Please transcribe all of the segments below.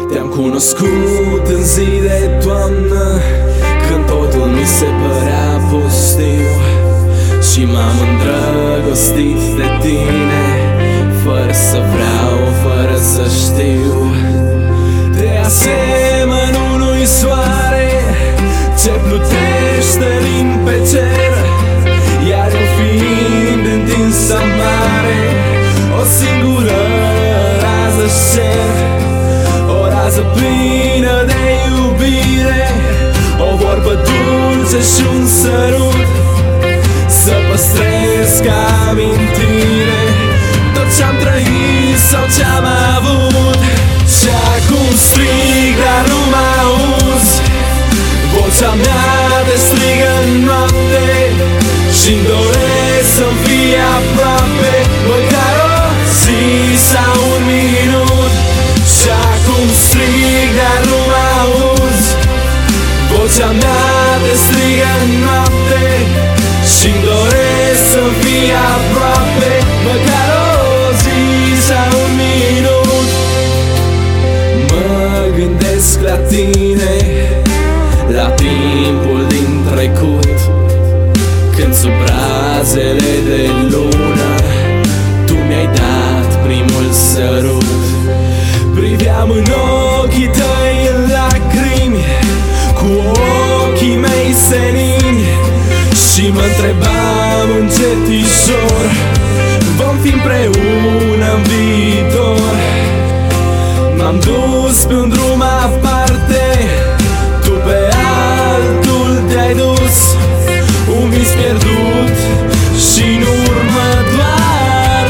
Te-am cunoscut în zi de toamnă, când totul mi se părea pustiu, și m-am îndrăgostit de tine, fără să vreau, fără să știu. Te asemăn unui soare ce plutește pe cer, iar eu fiind întins în mare, o singură rază cer. O rază plină de iubire, o vorbă dulce și un sărut, să păstrez ca amintire tot ce-am trăit sau ce-am avut. Și acum strig, dar nu mă auzi, vocea mea te strigă în noapte, și-mi doresc să-mi fie aproape, măcar o zi sau un minut. Și acum strig, dar nu mă auzi, vocea mea te strigă în noapte, și-mi doresc să-mi fie aproape, măcar o zi sau un minut. Mă gândesc la tine, la timpul din trecut, când sub razele de lună tu mi-ai dat primul sărut. Priveam în ochii tăi în lacrimi, cu ochii mei senini, și mă întrebam încetișor, vom fi împreună în viitor. M-am dus pe un drum aparte, tu pe altul te-ai dus, un vis pierdut și în urmă doar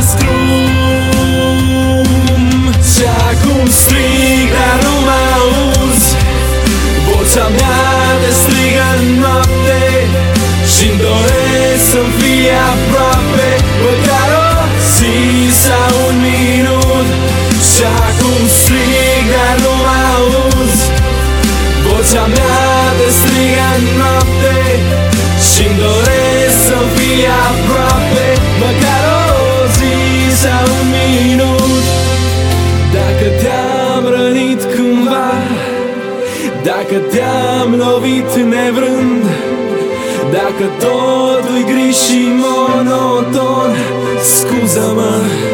scrum. Și acum strig, dar nu mă auzi, vocea mea te strigă în noapte, și-mi doresc să-mi fie aproape, măcar o zi sau un minut. Și acum strig, dar nu mă auzi, vocea mea te strigă în noapte, și-mi doresc să-mi fie aproape, măcar o zi sau un minut. Dacă te-am rănit cândva, dacă te-am lovit nevrând, dacă totul-i gri și monoton, scuză-mă.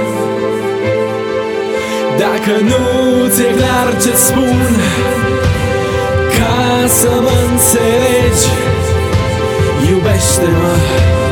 Dacă nu ți-e clar ce-ți spun, ca să mă înțelegi, iubește-mă.